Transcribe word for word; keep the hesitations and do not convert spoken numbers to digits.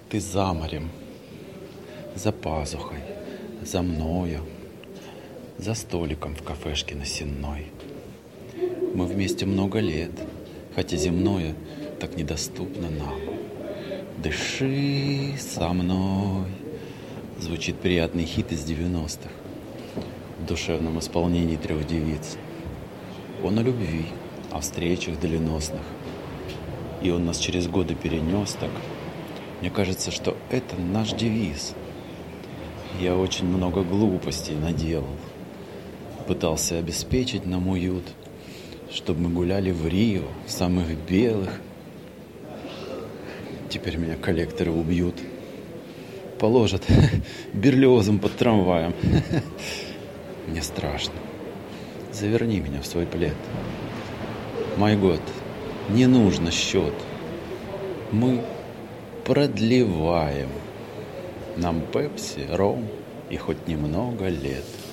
Ты за морем, за пазухой, за мною, за столиком в кафешке на Сенной. Мы вместе много лет, хотя земное так недоступно нам. Дыши со мной. Звучит приятный хит из девяностых в душевном исполнении трех девиц. Он о любви, о встречах доленосных. И он нас через годы перенес так. Мне кажется, что это наш девиз. Я очень много глупостей наделал. Пытался обеспечить нам уют, чтобы мы гуляли в Рио, в самых белых. Теперь меня коллекторы убьют. Положат берлиозом под трамваем. Мне страшно. Заверни меня в свой плед. Мой год, не нужно счет. Мы продлеваем. Нам пепси, ром и хоть немного лет.